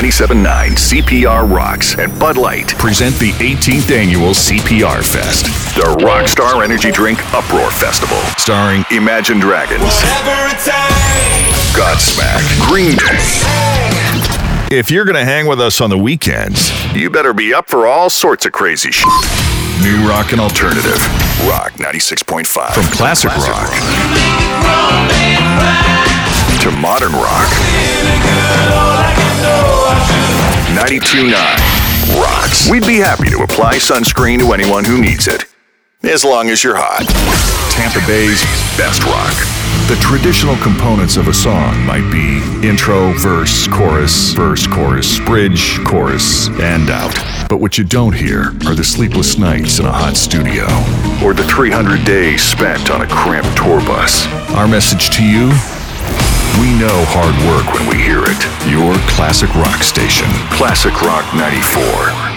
97.9 CPR Rocks and Bud Light present the 18th annual CPR Fest, the Rockstar Energy Drink Uproar Festival, starring Imagine Dragons, Godsmack, Green Day. If you're gonna hang with us on the weekends, you better be up for all sorts of crazy shit. New rock and alternative. Rock 96.5. From classic rock to modern rock. 92.9 Rocks. We'd be happy to apply sunscreen to anyone who needs it, as long as you're hot. Tampa Bay's best rock. The traditional components of a song might be intro, verse, chorus, bridge, chorus, and out. But what you don't hear are the sleepless nights in a hot studio, or the 300 days spent on a cramped tour bus. Our message to you: we know hard work when we hear it. Your classic rock station. Classic Rock 94.